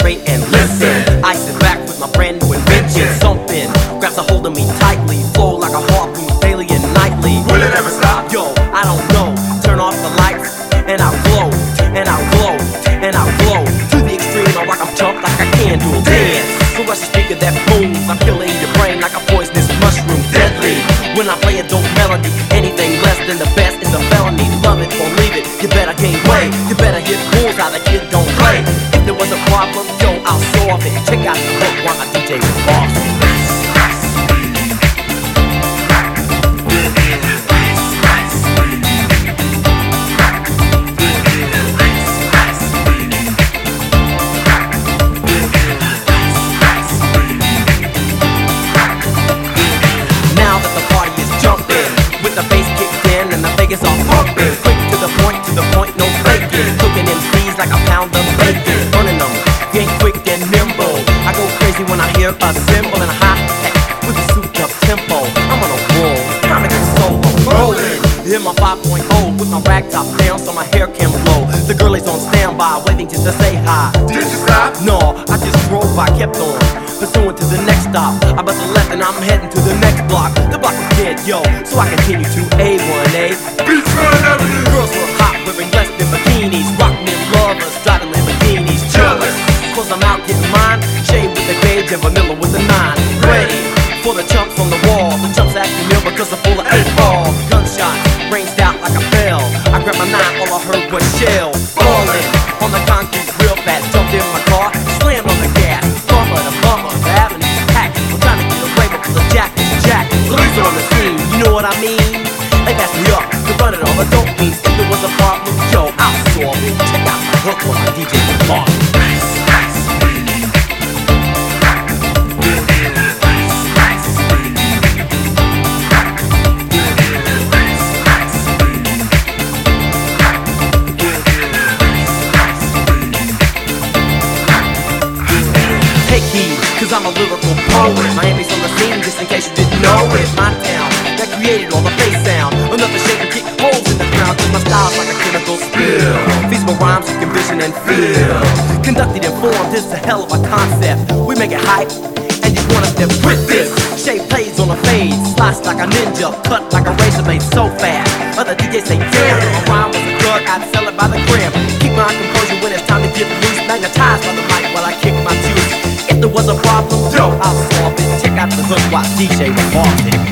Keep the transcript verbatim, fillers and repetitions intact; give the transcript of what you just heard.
concentrate and listen. I sit back with my brand new invention. Something grabs a hold of me tightly, flow like a harpoon daily and nightly. Will it ever stop? Yo, I don't know. Turn off the lights and I'll glow, and I'll glow, and I'll glow. To the extreme, I rock, I'm chumped like a candle. Dance, so rush the speaker that booms. I'm killing your brain like a poisonous mushroom. Deadly, when I play a dope melody. Anything less than the best is a felony. Love it or leave it, you better gain weight. You better hit rules how the kid don't play. If there was a problem, yo, I'll solve it. Check out the hook while I D J with boss. The bass kicked in and the Vegas all pumping. Quick to the point, to the point, no faking. Cooking M Cs like a pound of bacon. Burning them, getting quick and nimble. I go crazy when I hear a cymbal and a hi-hat with a souped up tempo. I'm on a roll, time to get solo rolling. Hit my five point oh with my rag top down so my hair can blow. The girl is on standby, waiting just to say hi. Did you stop? No, I just drove by, kept on pursuing to the next stop. I bust a left and I'm heading to the next block. The block is dead, yo, so I continue to A one A. Beachfront Avenue. Girls were hot, wearing less than bikinis. Rockin' in lovers, driving Lamborghinis. Jealous, cause I'm out getting mine. Shade with the gauge and vanilla with the nine. Ready for the chumps on the wall. The chumps acting ill because I'm full of eight ball. Gunshots ranged out like a bell. I grabbed my nine, all I heard was shells falling on the concrete real fast. Jumped in my car, slammed on the gas. Bumper to bumper, the avenue's packed. I'm trying to get away because the jack is jacked. Police are on the scene, you know what I mean? They passed me up to run it all, the dope means. If there was a problem, yo, I'll solve it. Check out my hook while my D J is boss. Take heed, cause I'm a lyrical poet. Miami's on the scene, just in case you didn't know it. My town, that created all the bass sound. Enough to shake and kick holes in the ground. Cause my style's like a chemical spill. Feasible rhymes you can vision and feel. Conducted and formed, this is a hell of a concept. We make it hype, and you wanna step with this. Shape plays on a fade, slice like a ninja, cut like a razor blade so fast. Other D Js say, damn, if a rhyme was a drug, I'd sell it by the gram. Keep my composure when it's time to get loose. Magnetized by the mic while I kick my juice. If there was a problem, yo, I'll solve it. Check out the hook while D J was bossing.